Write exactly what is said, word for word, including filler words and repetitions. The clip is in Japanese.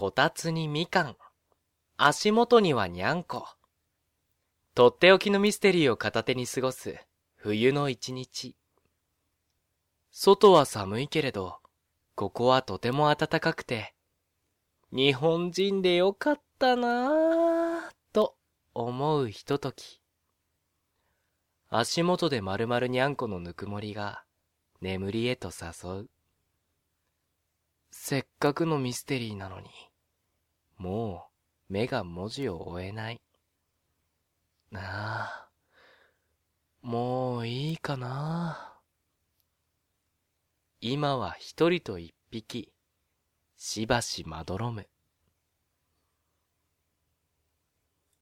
こたつにみかん、足元にはにゃんこ。とっておきのミステリーを片手に過ごす冬の一日。外は寒いけれど、ここはとても暖かくて、日本人でよかったなぁと思うひととき。足元で丸々にゃんこのぬくもりが眠りへと誘う。せっかくのミステリーなのに、もう目が文字を追えない。ああ、もういいかな。今は一人と一匹、しばしまどろむ。